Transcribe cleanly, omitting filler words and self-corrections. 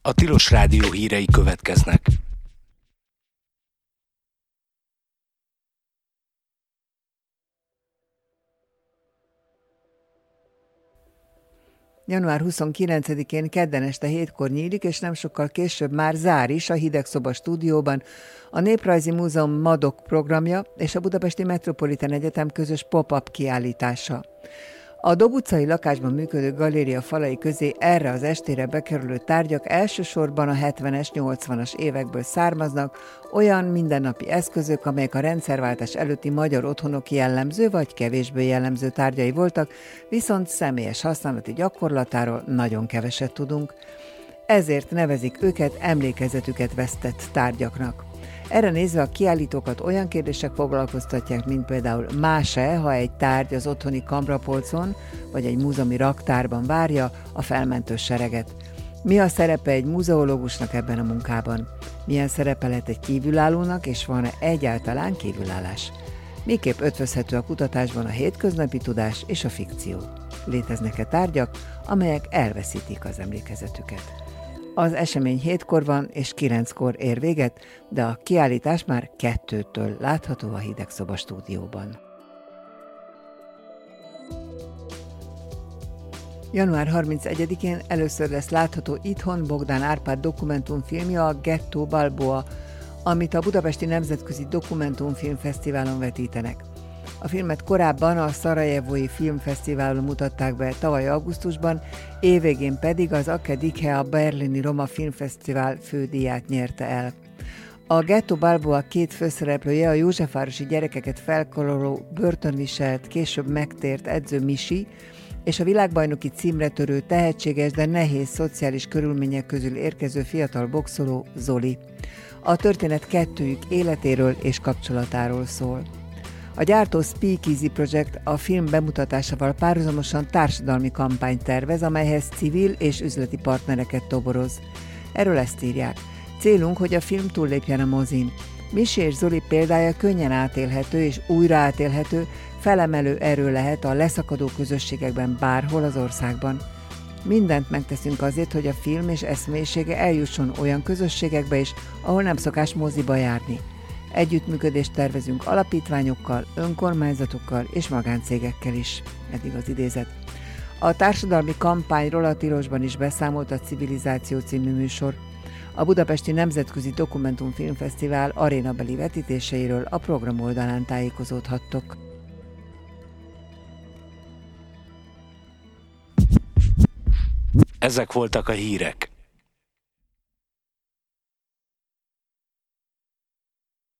A Tilos Rádió hírei következnek. Január 29-én kedden este 7-kor nyílik, és nem sokkal később már zár is a Hidegszoba stúdióban a Néprajzi Múzeum MADOK programja és a Budapesti Metropolitán Egyetem közös pop-up kiállítása. A Dob utcai lakásban működő galéria falai közé erre az estére bekerülő tárgyak elsősorban a 70-es, 80-as évekből származnak, olyan mindennapi eszközök, amelyek a rendszerváltás előtti magyar otthonok jellemző vagy kevésbé jellemző tárgyai voltak, viszont személyes használati gyakorlatáról nagyon keveset tudunk. Ezért nevezik őket emlékezetüket vesztett tárgyaknak. Erre nézve a kiállítókat olyan kérdések foglalkoztatják, mint például más-e, ha egy tárgy az otthoni kamrapolcon vagy egy múzeumi raktárban várja a felmentő sereget. Mi a szerepe egy muzeológusnak ebben a munkában? Milyen szerepe lehet egy kívülállónak, és van-e egyáltalán kívülállás? Miképp ötvözhető a kutatásban a hétköznapi tudás és a fikció? Léteznek-e tárgyak, amelyek elveszítik az emlékezetüket? Az esemény 7-kor van és 9-kor ér véget, de a kiállítás már 2-től látható a Hidegszoba stúdióban. Január 31-én először lesz látható itthon Bogdán Árpád dokumentumfilmje, a Ghetto Balboa, amit a Budapesti Nemzetközi Dokumentumfilmfesztiválon vetítenek. A filmet korábban a Szarajevói Filmfesztiválon mutatták be tavaly augusztusban, évvégén pedig az Akedikhe, a berlini Roma Filmfesztivál fődíját nyerte el. A Ghetto Balboa két főszereplője a józsefvárosi gyerekeket felkaroló, börtönviselt, később megtért edző Misi, és a világbajnoki címre törő, tehetséges, de nehéz szociális körülmények közül érkező fiatal boxoló Zoli. A történet kettőjük életéről és kapcsolatáról szól. A gyártó Speakeasy Project a film bemutatásával párhuzamosan társadalmi kampányt tervez, amelyhez civil és üzleti partnereket toboroz. Erről ezt írják. Célunk, hogy a film túllépjen a mozin. Misi és Zoli példája könnyen átélhető és újra átélhető, felemelő erő lehet a leszakadó közösségekben bárhol az országban. Mindent megteszünk azért, hogy a film és eszmélyisége eljusson olyan közösségekbe is, ahol nem szokás moziba járni. Együttműködést tervezünk alapítványokkal, önkormányzatokkal és magáncégekkel is. Eddig az idézet. A társadalmi kampányról a Tilosban is beszámolt a Civilizáció című műsor. A Budapesti Nemzetközi Dokumentumfilmfesztivál arénabeli vetítéseiről a program oldalán tájékozódhattok. Ezek voltak a hírek.